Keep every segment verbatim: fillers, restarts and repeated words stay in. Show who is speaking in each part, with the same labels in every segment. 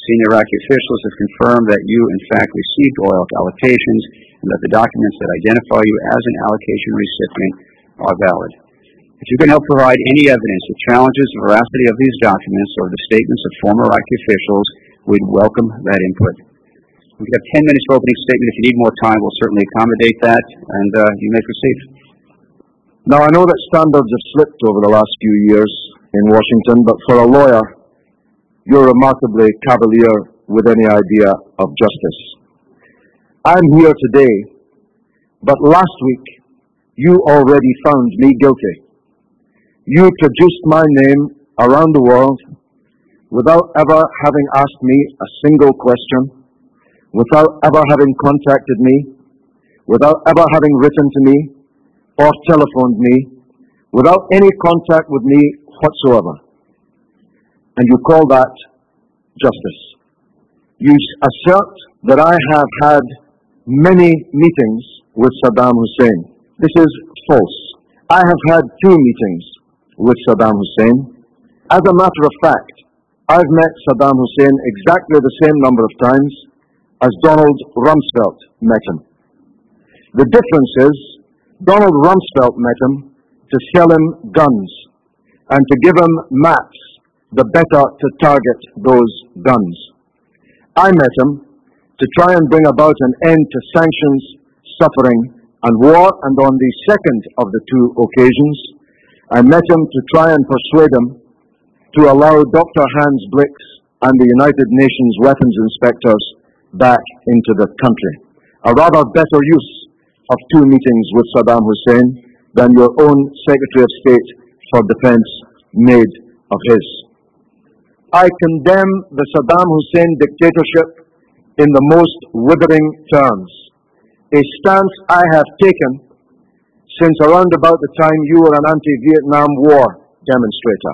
Speaker 1: Senior Iraqi officials have confirmed that you, in fact, received oil allocations and that the documents that identify you as an allocation recipient are valid. If you can help provide any evidence that challenges the veracity of these documents or the statements of former Iraqi officials, we'd welcome that input. We have ten minutes for opening statement. If you need more time, we'll certainly accommodate that, and uh, you may proceed.
Speaker 2: Now, I know that standards have slipped over the last few years in Washington, but for a lawyer, you're remarkably cavalier with any idea of justice. I'm here today, but last week, you already found me guilty. You produced my name around the world without ever having asked me a single question, without ever having contacted me, without ever having written to me or telephoned me, without any contact with me whatsoever. And you call that justice. You assert that I have had many meetings with Saddam Hussein. This is false. I have had two meetings with Saddam Hussein. As a matter of fact, I've met Saddam Hussein exactly the same number of times as Donald Rumsfeld met him. The difference is, Donald Rumsfeld met him to sell him guns and to give him maps the better to target those guns. I met him to try and bring about an end to sanctions, suffering, and war, and on the second of the two occasions, I met him to try and persuade him to allow Doctor Hans Blix and the United Nations weapons inspectors back into the country. A rather better use of two meetings with Saddam Hussein than your own Secretary of State for Defense made of his. I condemn the Saddam Hussein dictatorship in the most withering terms, a stance I have taken since around about the time you were an anti-Vietnam War demonstrator.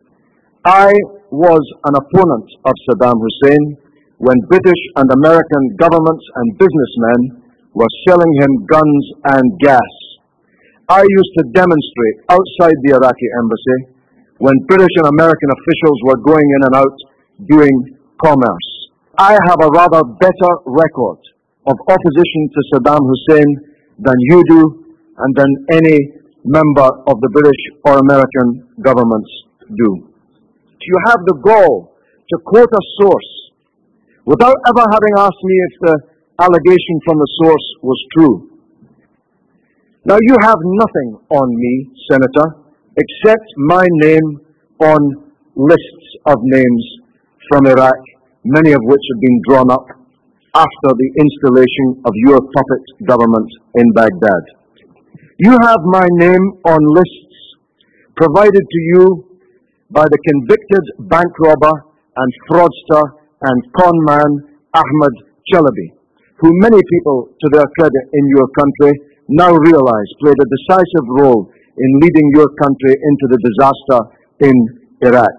Speaker 2: I was an opponent of Saddam Hussein when British and American governments and businessmen were selling him guns and gas. I used to demonstrate outside the Iraqi embassy when British and American officials were going in and out doing commerce. I have a rather better record of opposition to Saddam Hussein than you do and than any member of the British or American governments do. You have the gall to quote a source without ever having asked me if the allegation from the source was true. Now, you have nothing on me, Senator, except my name on lists of names from Iraq, many of which have been drawn up after the installation of your puppet government in Baghdad. You have my name on lists provided to you by the convicted bank robber and fraudster and con man Ahmed Chalabi, who many people, to their credit in your country, now realize played a decisive role in leading your country into the disaster in Iraq.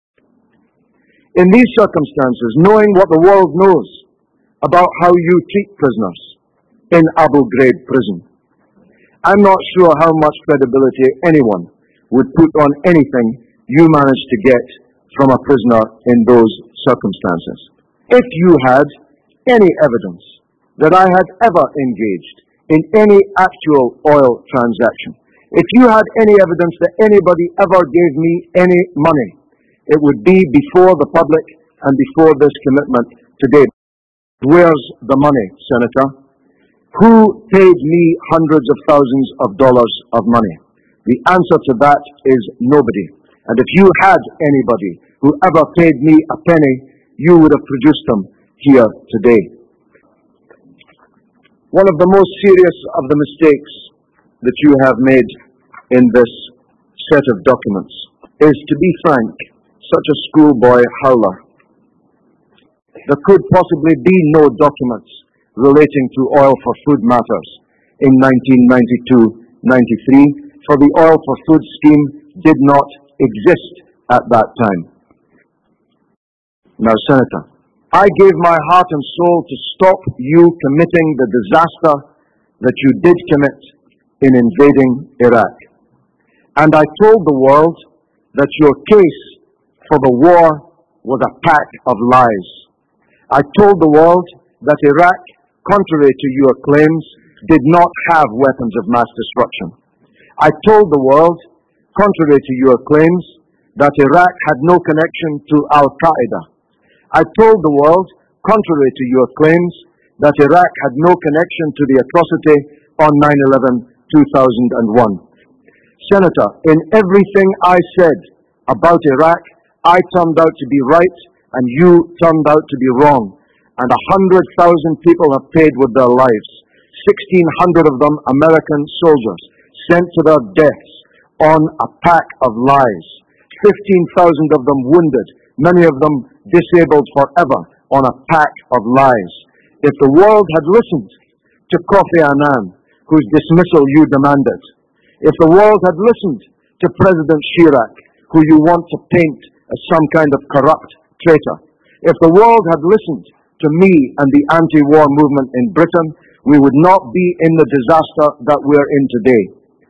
Speaker 2: In these circumstances, knowing what the world knows about how you treat prisoners in Abu Ghraib prison, I'm not sure how much credibility anyone would put on anything you managed to get from a prisoner in those circumstances. If you had any evidence that I had ever engaged in any actual oil transaction, if you had any evidence that anybody ever gave me any money, it would be before the public and before this commitment today. Where's the money, Senator? Who paid me hundreds of thousands of dollars of money? The answer to that is nobody. And if you had anybody who ever paid me a penny, you would have produced them here today. One of the most serious of the mistakes that you have made in this set of documents is, to be frank, such a schoolboy howler. There could possibly be no documents relating to oil for food matters in nineteen ninety-two ninety-three, for the oil for food scheme did not exist at that time. Now, Senator, I gave my heart and soul to stop you committing the disaster that you did commit in invading Iraq. And I told the world that your case for the war was a pack of lies. I told the world that Iraq, contrary to your claims, did not have weapons of mass destruction. I told the world, contrary to your claims, that Iraq had no connection to Al-Qaeda. I told the world, contrary to your claims, that Iraq had no connection to the atrocity on nine eleven two thousand one. Senator, in everything I said about Iraq, I turned out to be right and you turned out to be wrong. And a hundred thousand people have paid with their lives. Sixteen hundred of them American soldiers sent to their deaths on a pack of lies. Fifteen thousand of them wounded, many of them disabled forever on a pack of lies. If the world had listened to Kofi Annan, whose dismissal you demanded, if the world had listened to President Chirac, who you want to paint as some kind of corrupt traitor, if the world had listened to me and the anti-war movement in Britain, we would not be in the disaster that we're in today.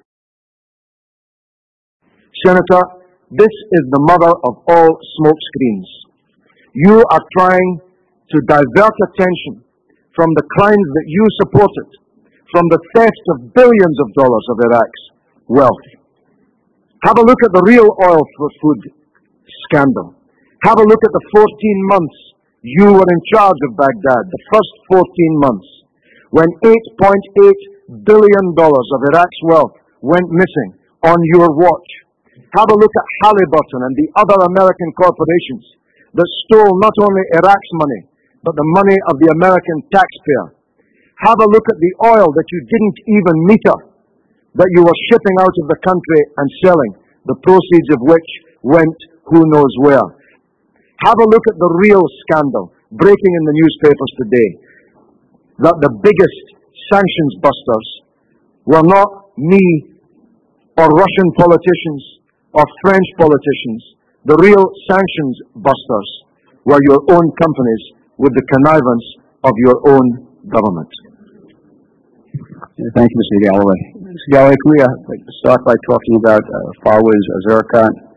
Speaker 2: Senator, this is the mother of all smokescreens. You are trying to divert attention from the crimes that you supported, from the theft of billions of dollars of Iraq's wealth. Have a look at the real oil for food scandal. Have a look at the fourteen months you were in charge of Baghdad, the first fourteen months, when eight point eight billion dollars of Iraq's wealth went missing on your watch. Have a look at Halliburton and the other American corporations that stole not only Iraq's money, but the money of the American taxpayer. Have a look at the oil that you didn't even meter, that you were shipping out of the country and selling, the proceeds of which went who knows where. Have a look at the real scandal breaking in the newspapers today, that the biggest sanctions busters were not me or Russian politicians or French politicians. The real sanctions busters were your own companies with the connivance of your own government.
Speaker 1: Thank you, Mister Galloway. Mister Galloway, can we uh, start by talking about uh, Fawaz Azarkan?